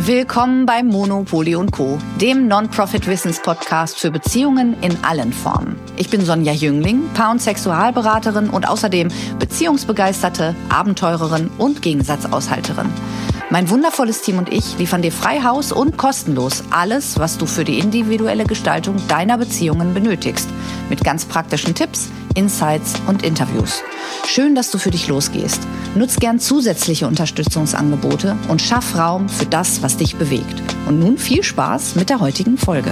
Willkommen bei Monopoly & Co., dem Non-Profit-Wissens-Podcast für Beziehungen in allen Formen. Ich bin Sonja Jüngling, Paar- und Sexualberaterin und außerdem beziehungsbegeisterte Abenteurerin und Gegensatzaushalterin. Mein wundervolles Team und ich liefern dir frei Haus und kostenlos alles, was du für die individuelle Gestaltung deiner Beziehungen benötigst. Mit ganz praktischen Tipps, Insights und Interviews. Schön, dass du für dich losgehst. Nutz gern zusätzliche Unterstützungsangebote und schaff Raum für das, was dich bewegt. Und nun viel Spaß mit der heutigen Folge.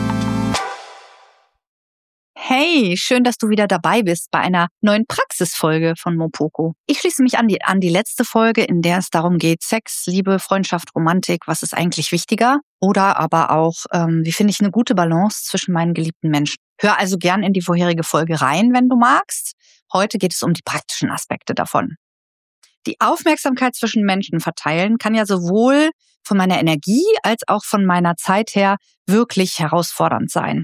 Hey, schön, dass du wieder dabei bist bei einer neuen Praxisfolge von Mopoko. Ich schließe mich an die letzte Folge, in der es darum geht, Sex, Liebe, Freundschaft, Romantik, was ist eigentlich wichtiger? Oder aber auch, wie finde ich eine gute Balance zwischen meinen geliebten Menschen? Hör also gern in die vorherige Folge rein, wenn du magst. Heute geht es um die praktischen Aspekte davon. Die Aufmerksamkeit zwischen Menschen verteilen kann ja sowohl von meiner Energie als auch von meiner Zeit her wirklich herausfordernd sein.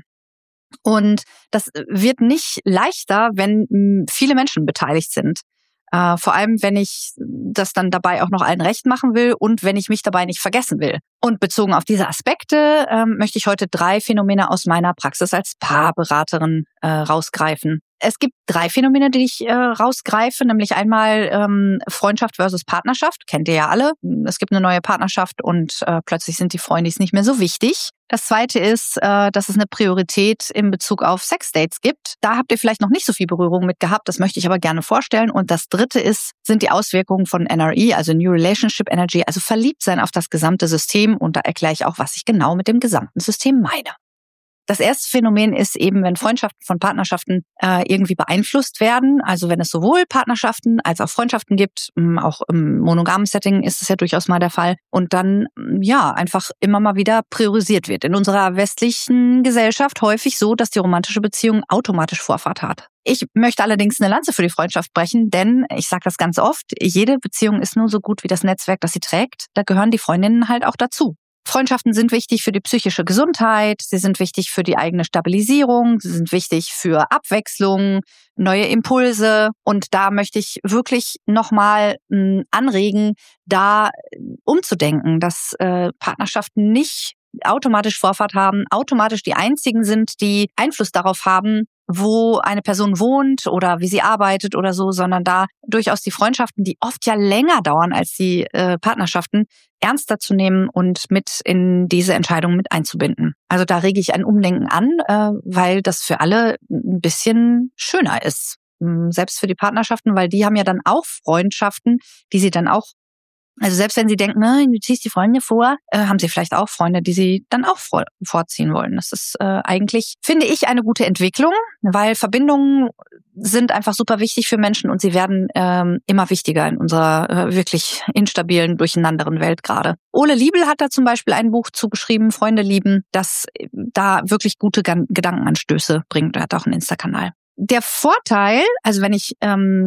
Und das wird nicht leichter, wenn viele Menschen beteiligt sind. Vor allem, wenn ich das dann dabei auch noch allen recht machen will und wenn ich mich dabei nicht vergessen will. Und bezogen auf diese Aspekte möchte ich heute 3 Phänomene aus meiner Praxis als Paarberaterin rausgreifen. Es gibt 3 Phänomene, die ich rausgreife, nämlich einmal Freundschaft versus Partnerschaft. Kennt ihr ja alle. Es gibt eine neue Partnerschaft und plötzlich sind die Freundis nicht mehr so wichtig. Das zweite ist, dass es eine Priorität in Bezug auf Sexdates gibt. Da habt ihr vielleicht noch nicht so viel Berührung mit gehabt, das möchte ich aber gerne vorstellen. Und das dritte sind die Auswirkungen von NRE, also New Relationship Energy, also verliebt sein auf das gesamte System. Und da erkläre ich auch, was ich genau mit dem gesamten System meine. Das erste Phänomen ist eben, wenn Freundschaften von Partnerschaften irgendwie beeinflusst werden. Also wenn es sowohl Partnerschaften als auch Freundschaften gibt, auch im monogamen Setting ist es ja durchaus mal der Fall. Und dann einfach immer mal wieder priorisiert wird. In unserer westlichen Gesellschaft häufig so, dass die romantische Beziehung automatisch Vorfahrt hat. Ich möchte allerdings eine Lanze für die Freundschaft brechen, denn ich sage das ganz oft, jede Beziehung ist nur so gut wie das Netzwerk, das sie trägt. Da gehören die Freundinnen halt auch dazu. Freundschaften sind wichtig für die psychische Gesundheit, sie sind wichtig für die eigene Stabilisierung, sie sind wichtig für Abwechslung, neue Impulse. Und da möchte ich wirklich nochmal anregen, da umzudenken, dass Partnerschaften nicht automatisch Vorfahrt haben, automatisch die einzigen sind, die Einfluss darauf haben, wo eine Person wohnt oder wie sie arbeitet oder so, sondern da durchaus die Freundschaften, die oft ja länger dauern als die Partnerschaften, ernster zu nehmen und mit in diese Entscheidung mit einzubinden. Also da rege ich ein Umdenken an, weil das für alle ein bisschen schöner ist. Selbst für die Partnerschaften, weil die haben ja dann auch Freundschaften, die sie dann auch, also selbst wenn sie denken, du ziehst die Freunde vor, haben sie vielleicht auch Freunde, die sie dann auch vorziehen wollen. Das ist eigentlich, finde ich, eine gute Entwicklung, weil Verbindungen sind einfach super wichtig für Menschen und sie werden immer wichtiger in unserer wirklich instabilen, durcheinanderen Welt gerade. Ole Liebel hat da zum Beispiel ein Buch zugeschrieben, Freunde lieben, das da wirklich gute Gedankenanstöße bringt. Er hat auch einen Insta-Kanal. Der Vorteil, also wenn ich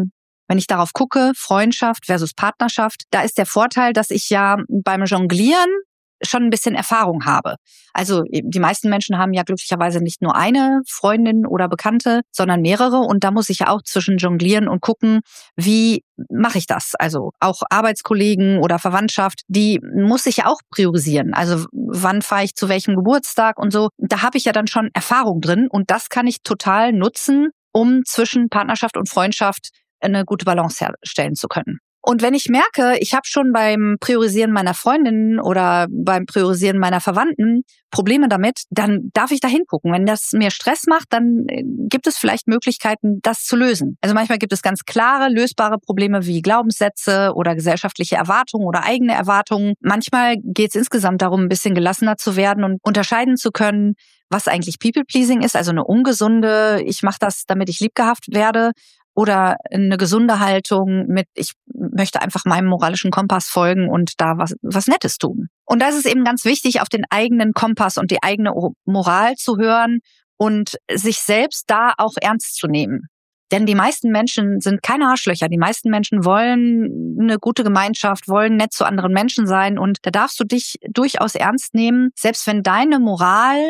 darauf gucke, Freundschaft versus Partnerschaft, da ist der Vorteil, dass ich ja beim Jonglieren schon ein bisschen Erfahrung habe. Also die meisten Menschen haben ja glücklicherweise nicht nur eine Freundin oder Bekannte, sondern mehrere. Und da muss ich ja auch zwischen jonglieren und gucken, wie mache ich das? Also auch Arbeitskollegen oder Verwandtschaft, die muss ich ja auch priorisieren. Also wann fahre ich zu welchem Geburtstag und so. Da habe ich ja dann schon Erfahrung drin. Und das kann ich total nutzen, um zwischen Partnerschaft und Freundschaft eine gute Balance herstellen zu können. Und wenn ich merke, ich habe schon beim Priorisieren meiner Freundinnen oder beim Priorisieren meiner Verwandten Probleme damit, dann darf ich da hingucken. Wenn das mir Stress macht, dann gibt es vielleicht Möglichkeiten, das zu lösen. Also manchmal gibt es ganz klare, lösbare Probleme wie Glaubenssätze oder gesellschaftliche Erwartungen oder eigene Erwartungen. Manchmal geht es insgesamt darum, ein bisschen gelassener zu werden und unterscheiden zu können, was eigentlich People-Pleasing ist, also eine ungesunde, ich mache das, damit ich liebgehabt werde, oder eine gesunde Haltung mit, ich möchte einfach meinem moralischen Kompass folgen und da was Nettes tun. Und da ist es eben ganz wichtig, auf den eigenen Kompass und die eigene Moral zu hören und sich selbst da auch ernst zu nehmen. Denn die meisten Menschen sind keine Arschlöcher. Die meisten Menschen wollen eine gute Gemeinschaft, wollen nett zu anderen Menschen sein. Und da darfst du dich durchaus ernst nehmen, selbst wenn deine Moral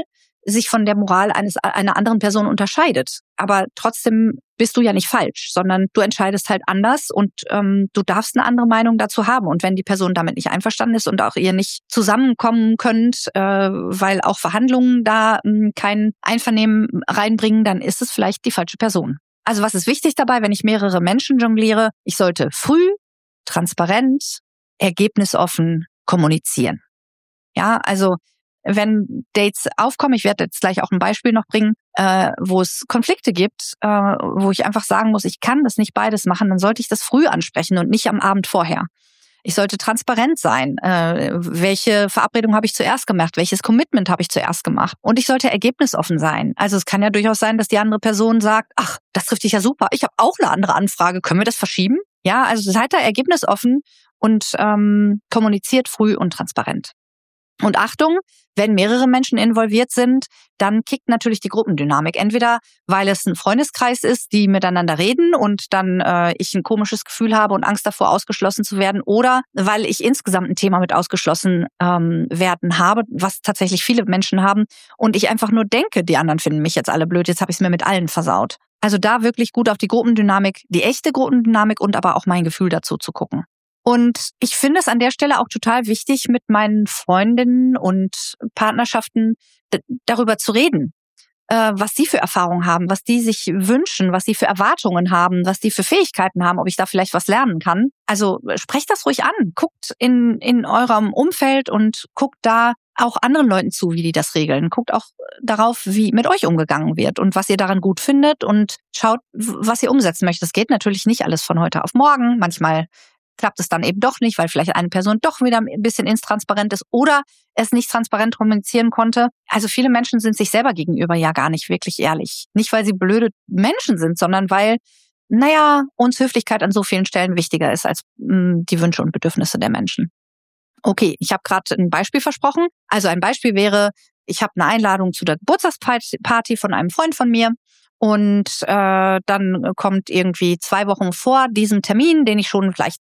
sich von der Moral einer anderen Person unterscheidet. Aber trotzdem bist du ja nicht falsch, sondern du entscheidest halt anders und du darfst eine andere Meinung dazu haben. Und wenn die Person damit nicht einverstanden ist und auch ihr nicht zusammenkommen könnt, weil auch Verhandlungen da kein Einvernehmen reinbringen, dann ist es vielleicht die falsche Person. Also was ist wichtig dabei, wenn ich mehrere Menschen jongliere? Ich sollte früh, transparent, ergebnisoffen kommunizieren. Ja, also wenn Dates aufkommen, ich werde jetzt gleich auch ein Beispiel noch bringen, wo es Konflikte gibt, wo ich einfach sagen muss, ich kann das nicht beides machen, dann sollte ich das früh ansprechen und nicht am Abend vorher. Ich sollte transparent sein. Welche Verabredung habe ich zuerst gemacht? Welches Commitment habe ich zuerst gemacht? Und ich sollte ergebnisoffen sein. Also es kann ja durchaus sein, dass die andere Person sagt, ach, das trifft dich ja super. Ich habe auch eine andere Anfrage. Können wir das verschieben? Ja, also seid da ergebnisoffen und kommuniziert früh und transparent. Und Achtung, wenn mehrere Menschen involviert sind, dann kickt natürlich die Gruppendynamik. Entweder, weil es ein Freundeskreis ist, die miteinander reden und dann ich ein komisches Gefühl habe und Angst davor, ausgeschlossen zu werden, oder weil ich insgesamt ein Thema mit ausgeschlossen werden habe, was tatsächlich viele Menschen haben und ich einfach nur denke, die anderen finden mich jetzt alle blöd, jetzt habe ich es mir mit allen versaut. Also da wirklich gut auf die Gruppendynamik, die echte Gruppendynamik und aber auch mein Gefühl dazu zu gucken. Und ich finde es an der Stelle auch total wichtig, mit meinen Freundinnen und Partnerschaften darüber zu reden, was die für Erfahrungen haben, was die sich wünschen, was die für Erwartungen haben, was die für Fähigkeiten haben, ob ich da vielleicht was lernen kann. Also sprecht das ruhig an, guckt in eurem Umfeld und guckt da auch anderen Leuten zu, wie die das regeln. Guckt auch darauf, wie mit euch umgegangen wird und was ihr daran gut findet und schaut, was ihr umsetzen möchtet. Das geht natürlich nicht alles von heute auf morgen. Manchmal klappt es dann eben doch nicht, weil vielleicht eine Person doch wieder ein bisschen intransparent ist oder es nicht transparent kommunizieren konnte. Also viele Menschen sind sich selber gegenüber ja gar nicht wirklich ehrlich. Nicht, weil sie blöde Menschen sind, sondern weil, uns Höflichkeit an so vielen Stellen wichtiger ist als die Wünsche und Bedürfnisse der Menschen. Okay, ich habe gerade ein Beispiel versprochen. Also ein Beispiel wäre, ich habe eine Einladung zu der Geburtstagsparty von einem Freund von mir. Und dann kommt irgendwie 2 Wochen vor diesem Termin, den ich schon vielleicht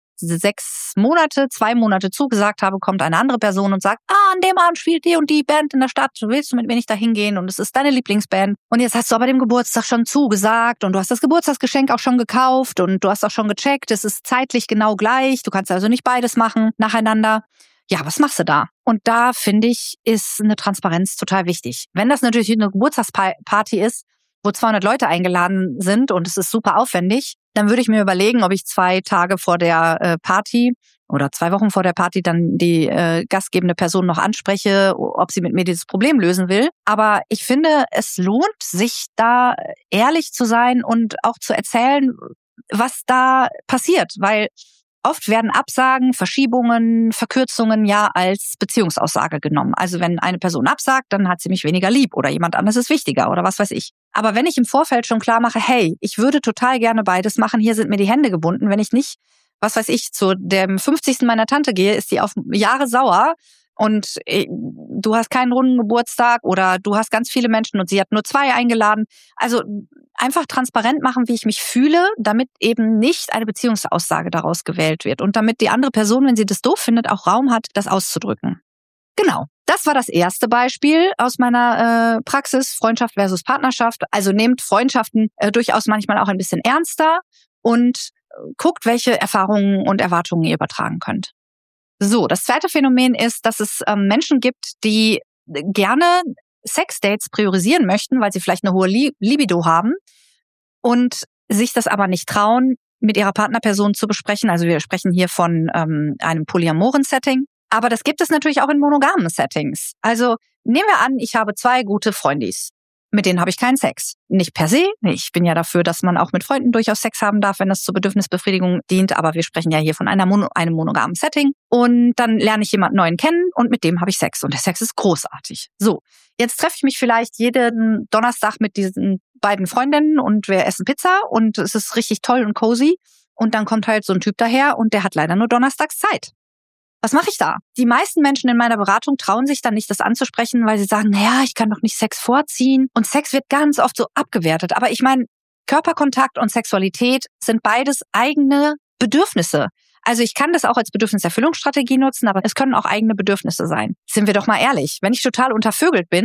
2 Monate zugesagt habe, kommt eine andere Person und sagt, an dem Abend spielt die und die Band in der Stadt, willst du mit mir nicht da hingehen und es ist deine Lieblingsband und jetzt hast du aber dem Geburtstag schon zugesagt und du hast das Geburtstagsgeschenk auch schon gekauft und du hast auch schon gecheckt, es ist zeitlich genau gleich, du kannst also nicht beides machen nacheinander. Ja, was machst du da? Und da finde ich, ist eine Transparenz total wichtig. Wenn das natürlich eine Geburtstagsparty ist, wo 200 Leute eingeladen sind und es ist super aufwendig, dann würde ich mir überlegen, ob ich 2 Tage vor der Party oder 2 Wochen vor der Party dann die gastgebende Person noch anspreche, ob sie mit mir dieses Problem lösen will. Aber ich finde, es lohnt sich da ehrlich zu sein und auch zu erzählen, was da passiert, weil oft werden Absagen, Verschiebungen, Verkürzungen ja als Beziehungsaussage genommen. Also wenn eine Person absagt, dann hat sie mich weniger lieb oder jemand anderes ist wichtiger oder was weiß ich. Aber wenn ich im Vorfeld schon klar mache, hey, ich würde total gerne beides machen, hier sind mir die Hände gebunden, wenn ich nicht, was weiß ich, zu dem 50. meiner Tante gehe, ist die auf Jahre sauer und du hast keinen runden Geburtstag oder du hast ganz viele Menschen und sie hat nur 2 eingeladen. Also einfach transparent machen, wie ich mich fühle, damit eben nicht eine Beziehungsaussage daraus gewählt wird und damit die andere Person, wenn sie das doof findet, auch Raum hat, das auszudrücken. Genau, das war das erste Beispiel aus meiner Praxis, Freundschaft versus Partnerschaft. Also nehmt Freundschaften durchaus manchmal auch ein bisschen ernster und guckt, welche Erfahrungen und Erwartungen ihr übertragen könnt. So, das zweite Phänomen ist, dass es Menschen gibt, die gerne Sexdates priorisieren möchten, weil sie vielleicht eine hohe Libido haben und sich das aber nicht trauen, mit ihrer Partnerperson zu besprechen. Also wir sprechen hier von einem polyamoren Setting. Aber das gibt es natürlich auch in monogamen Settings. Also nehmen wir an, ich habe 2 gute Freundis. Mit denen habe ich keinen Sex. Nicht per se. Ich bin ja dafür, dass man auch mit Freunden durchaus Sex haben darf, wenn das zur Bedürfnisbefriedigung dient. Aber wir sprechen ja hier von einem monogamen Setting. Und dann lerne ich jemanden Neuen kennen und mit dem habe ich Sex. Und der Sex ist großartig. So, jetzt treffe ich mich vielleicht jeden Donnerstag mit diesen beiden Freundinnen und wir essen Pizza und es ist richtig toll und cozy. Und dann kommt halt so ein Typ daher und der hat leider nur donnerstags Zeit. Was mache ich da? Die meisten Menschen in meiner Beratung trauen sich dann nicht, das anzusprechen, weil sie sagen, naja, ich kann doch nicht Sex vorziehen. Und Sex wird ganz oft so abgewertet. Aber ich meine, Körperkontakt und Sexualität sind beides eigene Bedürfnisse. Also ich kann das auch als Bedürfniserfüllungsstrategie nutzen, aber es können auch eigene Bedürfnisse sein. Sind wir doch mal ehrlich. Wenn ich total untervögelt bin,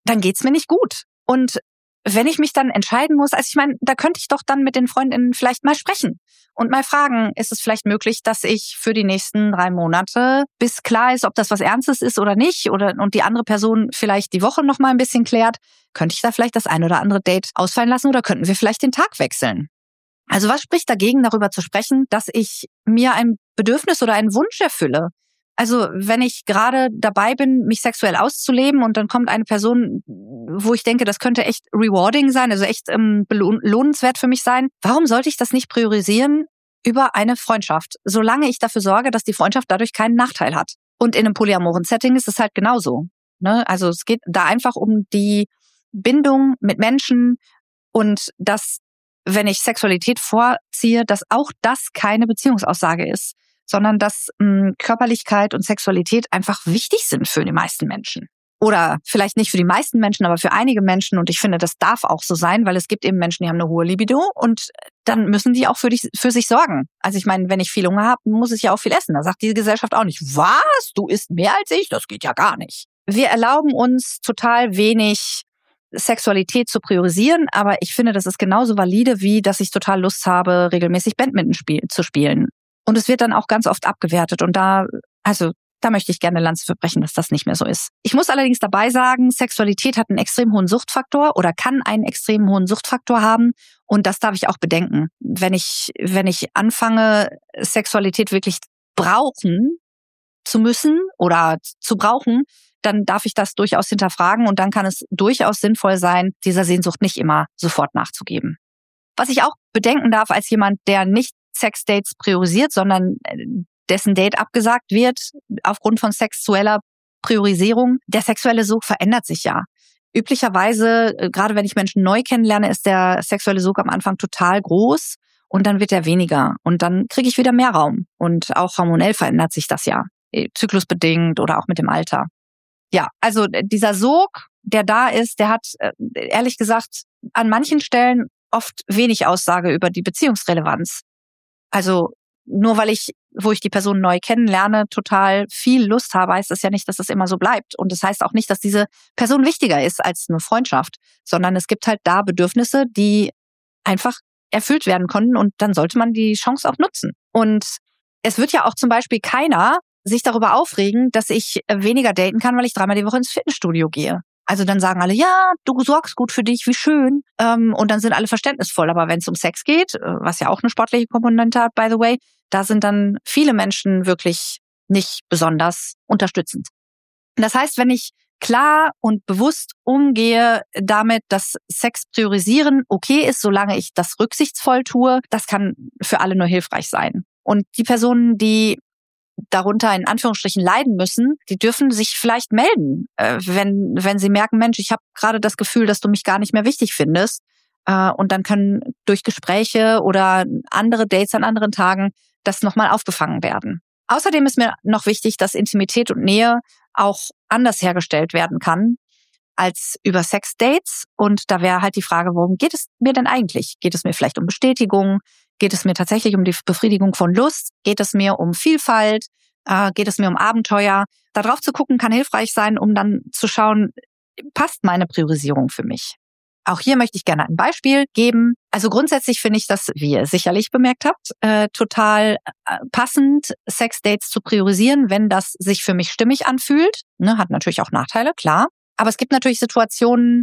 dann geht's mir nicht gut. Und wenn ich mich dann entscheiden muss, also ich meine, da könnte ich doch dann mit den Freundinnen vielleicht mal sprechen und mal fragen, ist es vielleicht möglich, dass ich für die nächsten 3 Monate, bis klar ist, ob das was Ernstes ist oder nicht, und die andere Person vielleicht die Woche noch mal ein bisschen klärt, könnte ich da vielleicht das ein oder andere Date ausfallen lassen oder könnten wir vielleicht den Tag wechseln? Also was spricht dagegen, darüber zu sprechen, dass ich mir ein Bedürfnis oder einen Wunsch erfülle? Also wenn ich gerade dabei bin, mich sexuell auszuleben und dann kommt eine Person, wo ich denke, das könnte echt rewarding sein, also echt lohnenswert für mich sein, warum sollte ich das nicht priorisieren über eine Freundschaft, solange ich dafür sorge, dass die Freundschaft dadurch keinen Nachteil hat? Und in einem polyamoren Setting ist es halt genauso. Ne? Also es geht da einfach um die Bindung mit Menschen und dass, wenn ich Sexualität vorziehe, dass auch das keine Beziehungsaussage ist, sondern dass Körperlichkeit und Sexualität einfach wichtig sind für die meisten Menschen. Oder vielleicht nicht für die meisten Menschen, aber für einige Menschen. Und ich finde, das darf auch so sein, weil es gibt eben Menschen, die haben eine hohe Libido und dann müssen die auch für sich sorgen. Also ich meine, wenn ich viel Hunger habe, muss ich ja auch viel essen. Da sagt die Gesellschaft auch nicht, was? Du isst mehr als ich? Das geht ja gar nicht. Wir erlauben uns total wenig Sexualität zu priorisieren, aber ich finde, das ist genauso valide, wie dass ich total Lust habe, regelmäßig Badminton zu spielen. Und es wird dann auch ganz oft abgewertet. Und da möchte ich gerne eine Lanze für brechen, dass das nicht mehr so ist. Ich muss allerdings dabei sagen, Sexualität hat einen extrem hohen Suchtfaktor oder kann einen extrem hohen Suchtfaktor haben. Und das darf ich auch bedenken. Wenn ich anfange, Sexualität wirklich brauchen zu müssen oder zu brauchen, dann darf ich das durchaus hinterfragen. Und dann kann es durchaus sinnvoll sein, dieser Sehnsucht nicht immer sofort nachzugeben. Was ich auch bedenken darf als jemand, der nicht Sexdates priorisiert, sondern dessen Date abgesagt wird aufgrund von sexueller Priorisierung. Der sexuelle Sog verändert sich ja. Üblicherweise, gerade wenn ich Menschen neu kennenlerne, ist der sexuelle Sog am Anfang total groß und dann wird er weniger und dann kriege ich wieder mehr Raum. Und auch hormonell verändert sich das ja, zyklusbedingt oder auch mit dem Alter. Ja, also dieser Sog, der da ist, der hat ehrlich gesagt an manchen Stellen oft wenig Aussage über die Beziehungsrelevanz. Also nur wo ich die Person neu kennenlerne, total viel Lust habe, heißt das ja nicht, dass es immer so bleibt. Und das heißt auch nicht, dass diese Person wichtiger ist als eine Freundschaft, sondern es gibt halt da Bedürfnisse, die einfach erfüllt werden können und dann sollte man die Chance auch nutzen. Und es wird ja auch zum Beispiel keiner sich darüber aufregen, dass ich weniger daten kann, weil ich 3-mal die Woche ins Fitnessstudio gehe. Also dann sagen alle, ja, du sorgst gut für dich, wie schön. Und dann sind alle verständnisvoll. Aber wenn es um Sex geht, was ja auch eine sportliche Komponente hat, by the way, da sind dann viele Menschen wirklich nicht besonders unterstützend. Das heißt, wenn ich klar und bewusst umgehe damit, dass Sex priorisieren okay ist, solange ich das rücksichtsvoll tue, das kann für alle nur hilfreich sein. Und die Personen, die darunter in Anführungsstrichen leiden müssen, die dürfen sich vielleicht melden, wenn sie merken, Mensch, ich habe gerade das Gefühl, dass du mich gar nicht mehr wichtig findest. Und dann können durch Gespräche oder andere Dates an anderen Tagen das nochmal aufgefangen werden. Außerdem ist mir noch wichtig, dass Intimität und Nähe auch anders hergestellt werden kann als über Sexdates. Und da wäre halt die Frage, worum geht es mir denn eigentlich? Geht es mir vielleicht um Bestätigung? Geht es mir tatsächlich um die Befriedigung von Lust? Geht es mir um Vielfalt? Geht es mir um Abenteuer? Da drauf zu gucken kann hilfreich sein, um dann zu schauen, passt meine Priorisierung für mich? Auch hier möchte ich gerne ein Beispiel geben. Also grundsätzlich finde ich das, wie ihr sicherlich bemerkt habt, total passend, Sexdates zu priorisieren, wenn das sich für mich stimmig anfühlt. Ne, hat natürlich auch Nachteile, klar. Aber es gibt natürlich Situationen,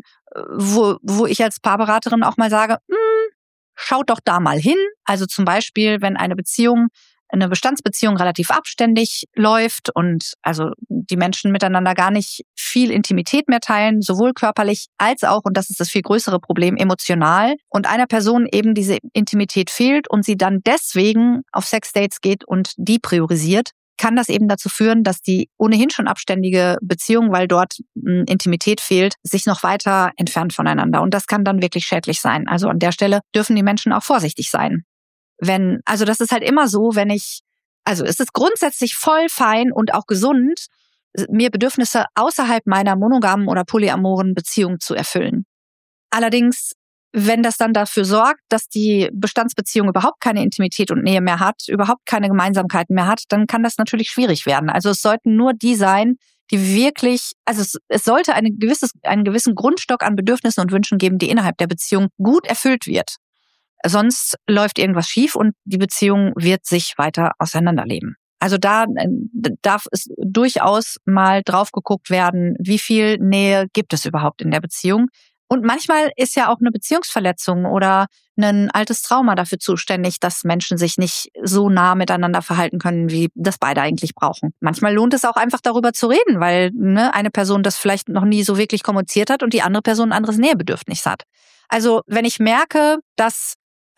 wo ich als Paarberaterin auch mal sage, schaut doch da mal hin. Also zum Beispiel, wenn eine Bestandsbeziehung relativ abständig läuft und also die Menschen miteinander gar nicht viel Intimität mehr teilen, sowohl körperlich als auch, und das ist das viel größere Problem, emotional, und einer Person eben diese Intimität fehlt und sie dann deswegen auf Sexdates geht und die priorisiert, kann das eben dazu führen, dass die ohnehin schon abständige Beziehung, weil dort Intimität fehlt, sich noch weiter entfernt voneinander. Und das kann dann wirklich schädlich sein. Also an der Stelle dürfen die Menschen auch vorsichtig sein. Also das ist halt immer so, es ist grundsätzlich voll fein und auch gesund, mir Bedürfnisse außerhalb meiner monogamen oder polyamoren Beziehung zu erfüllen. Allerdings, wenn das dann dafür sorgt, dass die Bestandsbeziehung überhaupt keine Intimität und Nähe mehr hat, überhaupt keine Gemeinsamkeiten mehr hat, dann kann das natürlich schwierig werden. Also es sollten nur die sein, die wirklich, also es sollte einen gewissen Grundstock an Bedürfnissen und Wünschen geben, die innerhalb der Beziehung gut erfüllt wird. Sonst läuft irgendwas schief und die Beziehung wird sich weiter auseinanderleben. Also da darf es durchaus mal drauf geguckt werden, wie viel Nähe gibt es überhaupt in der Beziehung. Und manchmal ist ja auch eine Beziehungsverletzung oder ein altes Trauma dafür zuständig, dass Menschen sich nicht so nah miteinander verhalten können, wie das beide eigentlich brauchen. Manchmal lohnt es auch einfach darüber zu reden, weil eine Person das vielleicht noch nie so wirklich kommuniziert hat und die andere Person ein anderes Nähebedürfnis hat. Also wenn ich merke, dass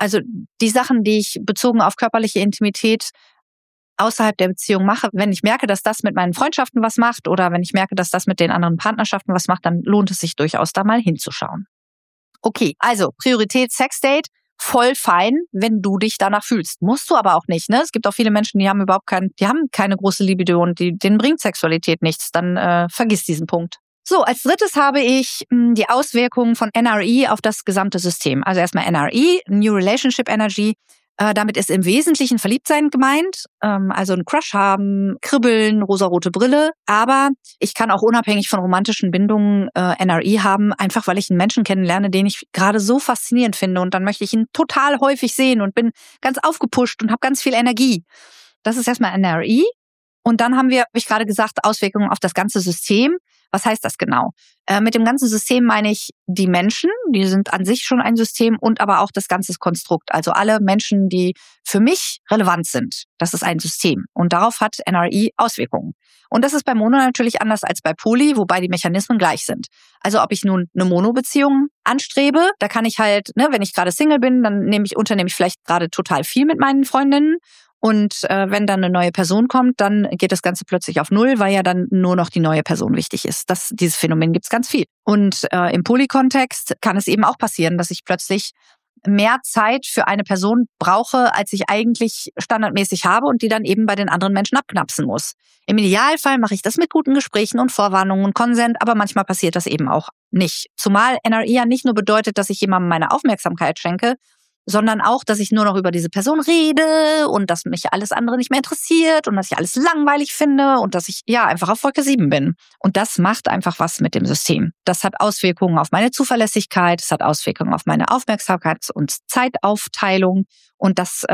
die Sachen, die ich bezogen auf körperliche Intimität außerhalb der Beziehung mache, wenn ich merke, dass das mit meinen Freundschaften was macht oder wenn ich merke, dass das mit den anderen Partnerschaften was macht, dann lohnt es sich durchaus, da mal hinzuschauen. Okay, also Priorität Sexdate, voll fein, wenn du dich danach fühlst. Musst du aber auch nicht, ne? Es gibt auch viele Menschen, die haben keine große Libido und denen bringt Sexualität nichts. Dann vergiss diesen Punkt. So, als drittes habe ich die Auswirkungen von NRE auf das gesamte System. Also erstmal NRE, New Relationship Energy. Damit ist im Wesentlichen Verliebtsein gemeint, also einen Crush haben, kribbeln, rosarote Brille. Aber ich kann auch unabhängig von romantischen Bindungen NRE haben, einfach weil ich einen Menschen kennenlerne, den ich gerade so faszinierend finde. Und dann möchte ich ihn total häufig sehen und bin ganz aufgepusht und habe ganz viel Energie. Das ist erstmal NRE. Und dann habe ich gerade gesagt, Auswirkungen auf das ganze System. Was heißt das genau? Mit dem ganzen System meine ich die Menschen, die sind an sich schon ein System und aber auch das ganze Konstrukt. Also alle Menschen, die für mich relevant sind. Das ist ein System. Und darauf hat NRE Auswirkungen. Und das ist bei Mono natürlich anders als bei Poly, wobei die Mechanismen gleich sind. Also ob ich nun eine Mono-Beziehung anstrebe, da kann ich halt, wenn ich gerade Single bin, dann nehme ich vielleicht gerade total viel mit meinen Freundinnen. Und wenn dann eine neue Person kommt, dann geht das Ganze plötzlich auf Null, weil ja dann nur noch die neue Person wichtig ist. Dieses Phänomen gibt's ganz viel. Und im Poly-Kontext kann es eben auch passieren, dass ich plötzlich mehr Zeit für eine Person brauche, als ich eigentlich standardmäßig habe und die dann eben bei den anderen Menschen abknapsen muss. Im Idealfall mache ich das mit guten Gesprächen und Vorwarnungen und Konsent, aber manchmal passiert das eben auch nicht. Zumal NRE ja nicht nur bedeutet, dass ich jemandem meine Aufmerksamkeit schenke, sondern auch, dass ich nur noch über diese Person rede und dass mich alles andere nicht mehr interessiert und dass ich alles langweilig finde und dass ich einfach auf Wolke 7 bin. Und das macht einfach was mit dem System. Das hat Auswirkungen auf meine Zuverlässigkeit, es hat Auswirkungen auf meine Aufmerksamkeits- und Zeitaufteilung und das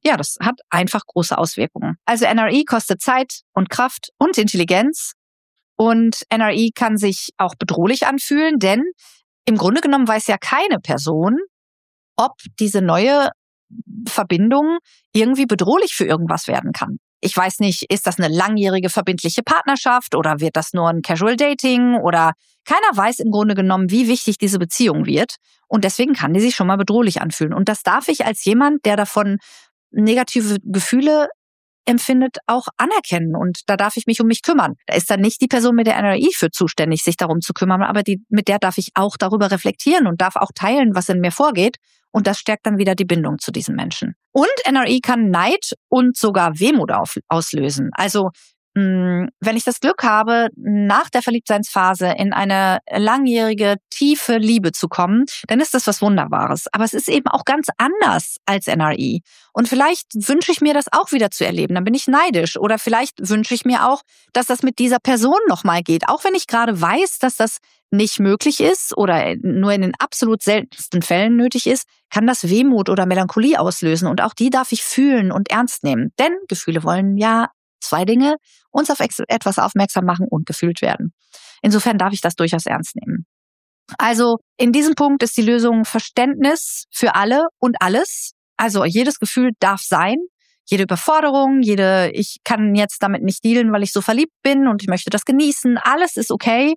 hat einfach große Auswirkungen. Also NRE kostet Zeit und Kraft und Intelligenz und NRE kann sich auch bedrohlich anfühlen, denn im Grunde genommen weiß ja keine Person, ob diese neue Verbindung irgendwie bedrohlich für irgendwas werden kann. Ich weiß nicht, ist das eine langjährige verbindliche Partnerschaft oder wird das nur ein Casual Dating oder keiner weiß im Grunde genommen, wie wichtig diese Beziehung wird und deswegen kann die sich schon mal bedrohlich anfühlen. Und das darf ich als jemand, der davon negative Gefühle empfindet, auch anerkennen und da darf ich mich um mich kümmern. Da ist dann nicht die Person mit der NRE für zuständig, sich darum zu kümmern, aber mit der darf ich auch darüber reflektieren und darf auch teilen, was in mir vorgeht und das stärkt dann wieder die Bindung zu diesen Menschen. Und NRE kann Neid und sogar Wehmut auslösen. Also wenn ich das Glück habe, nach der Verliebtseinsphase in eine langjährige, tiefe Liebe zu kommen, dann ist das was Wunderbares. Aber es ist eben auch ganz anders als NRE. Und vielleicht wünsche ich mir das auch wieder zu erleben. Dann bin ich neidisch. Oder vielleicht wünsche ich mir auch, dass das mit dieser Person nochmal geht. Auch wenn ich gerade weiß, dass das nicht möglich ist oder nur in den absolut seltensten Fällen nötig ist, kann das Wehmut oder Melancholie auslösen. Und auch die darf ich fühlen und ernst nehmen. Denn Gefühle wollen ja zwei Dinge, uns auf etwas aufmerksam machen und gefühlt werden. Insofern darf ich das durchaus ernst nehmen. Also in diesem Punkt ist die Lösung Verständnis für alle und alles. Also jedes Gefühl darf sein, jede Überforderung, ich kann jetzt damit nicht dealen, weil ich so verliebt bin und ich möchte das genießen. Alles ist okay,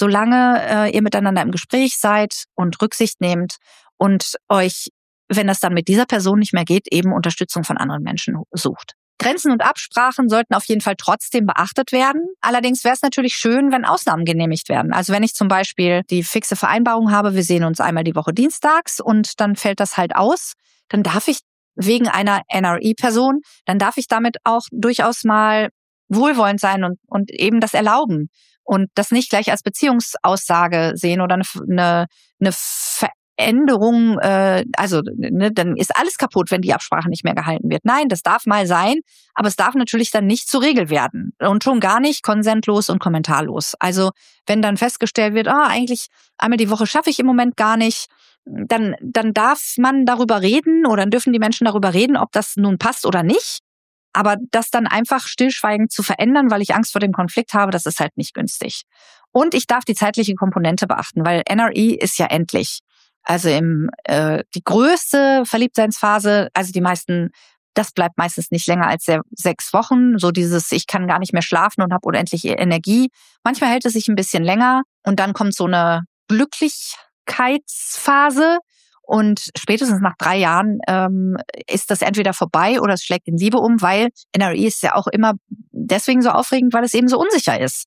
solange ihr miteinander im Gespräch seid und Rücksicht nehmt und euch, wenn das dann mit dieser Person nicht mehr geht, eben Unterstützung von anderen Menschen sucht. Grenzen und Absprachen sollten auf jeden Fall trotzdem beachtet werden. Allerdings wäre es natürlich schön, wenn Ausnahmen genehmigt werden. Also wenn ich zum Beispiel die fixe Vereinbarung habe, wir sehen uns einmal die Woche dienstags und dann fällt das halt aus, dann darf ich wegen einer NRE-Person, dann darf ich damit auch durchaus mal wohlwollend sein und eben das erlauben und das nicht gleich als Beziehungsaussage sehen oder eine Änderung, dann ist alles kaputt, wenn die Absprache nicht mehr gehalten wird. Nein, das darf mal sein, aber es darf natürlich dann nicht zur Regel werden und schon gar nicht konsentlos und kommentarlos. Also wenn dann festgestellt wird, eigentlich einmal die Woche schaffe ich im Moment gar nicht, dann darf man darüber reden oder dann dürfen die Menschen darüber reden, ob das nun passt oder nicht. Aber das dann einfach stillschweigend zu verändern, weil ich Angst vor dem Konflikt habe, das ist halt nicht günstig. Und ich darf die zeitliche Komponente beachten, weil NRE ist ja endlich. Also die größte Verliebtseinsphase, also die meisten, das bleibt meistens nicht länger als 6 Wochen. So dieses, ich kann gar nicht mehr schlafen und habe unendliche Energie. Manchmal hält es sich ein bisschen länger und dann kommt so eine Glücklichkeitsphase. Und spätestens nach 3 Jahren ist das entweder vorbei oder es schlägt in Liebe um, weil NRE ist ja auch immer deswegen so aufregend, weil es eben so unsicher ist.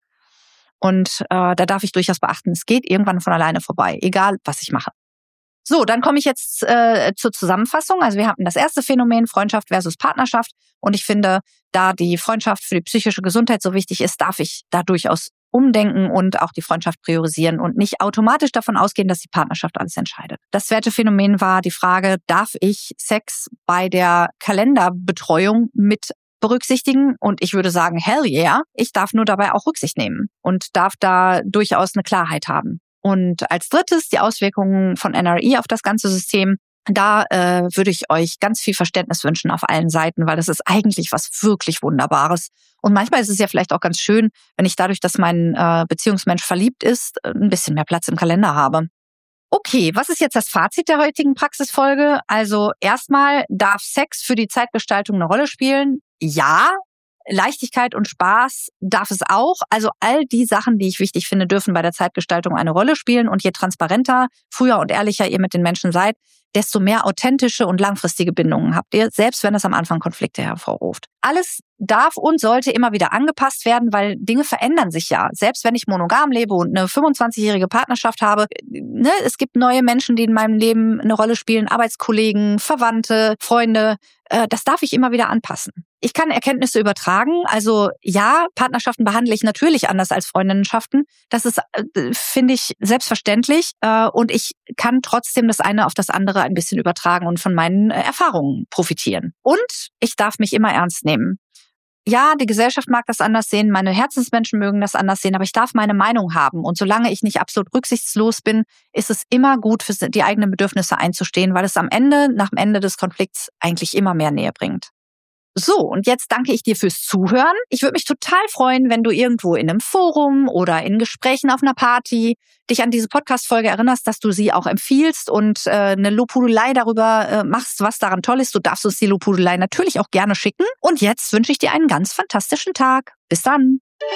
Und da darf ich durchaus beachten, es geht irgendwann von alleine vorbei, egal was ich mache. So, dann komme ich jetzt zur Zusammenfassung. Also wir hatten das erste Phänomen, Freundschaft versus Partnerschaft. Und ich finde, da die Freundschaft für die psychische Gesundheit so wichtig ist, darf ich da durchaus umdenken und auch die Freundschaft priorisieren und nicht automatisch davon ausgehen, dass die Partnerschaft alles entscheidet. Das zweite Phänomen war die Frage, darf ich Sex bei der Kalenderbetreuung mit berücksichtigen? Und ich würde sagen, hell yeah, ich darf nur dabei auch Rücksicht nehmen und darf da durchaus eine Klarheit haben. Und als drittes die Auswirkungen von NRE auf das ganze System. Da würde ich euch ganz viel Verständnis wünschen auf allen Seiten, weil das ist eigentlich was wirklich Wunderbares. Und manchmal ist es ja vielleicht auch ganz schön, wenn ich dadurch, dass mein Beziehungsmensch verliebt ist, ein bisschen mehr Platz im Kalender habe. Okay, was ist jetzt das Fazit der heutigen Praxisfolge? Also erstmal, darf Sex für die Zeitgestaltung eine Rolle spielen? Ja. Leichtigkeit und Spaß darf es auch. Also all die Sachen, die ich wichtig finde, dürfen bei der Zeitgestaltung eine Rolle spielen. Und je transparenter, früher und ehrlicher ihr mit den Menschen seid, desto mehr authentische und langfristige Bindungen habt ihr, selbst wenn es am Anfang Konflikte hervorruft. Alles darf und sollte immer wieder angepasst werden, weil Dinge verändern sich ja. Selbst wenn ich monogam lebe und eine 25-jährige Partnerschaft habe, es gibt neue Menschen, die in meinem Leben eine Rolle spielen, Arbeitskollegen, Verwandte, Freunde. Das darf ich immer wieder anpassen. Ich kann Erkenntnisse übertragen. Also ja, Partnerschaften behandle ich natürlich anders als Freundinnenschaften. Das ist, finde ich, selbstverständlich. Und ich kann trotzdem das eine auf das andere ein bisschen übertragen und von meinen Erfahrungen profitieren. Und ich darf mich immer ernst nehmen. Ja, die Gesellschaft mag das anders sehen, meine Herzensmenschen mögen das anders sehen, aber ich darf meine Meinung haben. Und solange ich nicht absolut rücksichtslos bin, ist es immer gut, für die eigenen Bedürfnisse einzustehen, weil es nach dem Ende des Konflikts eigentlich immer mehr Nähe bringt. So, und jetzt danke ich dir fürs Zuhören. Ich würde mich total freuen, wenn du irgendwo in einem Forum oder in Gesprächen auf einer Party dich an diese Podcast-Folge erinnerst, dass du sie auch empfiehlst und eine Lobhudelei darüber machst, was daran toll ist. Du darfst uns die Lobhudelei natürlich auch gerne schicken. Und jetzt wünsche ich dir einen ganz fantastischen Tag. Bis dann.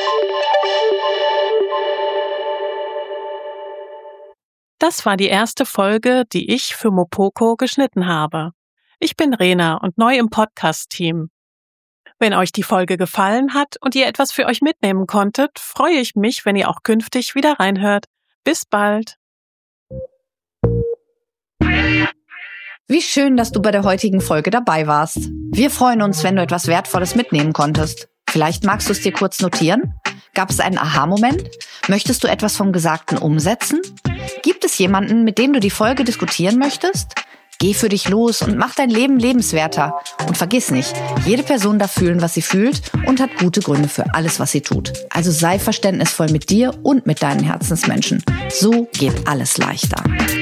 Das war die erste Folge, die ich für Mopoko geschnitten habe. Ich bin Rena und neu im Podcast-Team. Wenn euch die Folge gefallen hat und ihr etwas für euch mitnehmen konntet, freue ich mich, wenn ihr auch künftig wieder reinhört. Bis bald! Wie schön, dass du bei der heutigen Folge dabei warst. Wir freuen uns, wenn du etwas Wertvolles mitnehmen konntest. Vielleicht magst du es dir kurz notieren? Gab es einen Aha-Moment? Möchtest du etwas vom Gesagten umsetzen? Gibt es jemanden, mit dem du die Folge diskutieren möchtest? Geh für dich los und mach dein Leben lebenswerter. Und vergiss nicht, jede Person darf fühlen, was sie fühlt und hat gute Gründe für alles, was sie tut. Also sei verständnisvoll mit dir und mit deinen Herzensmenschen. So geht alles leichter.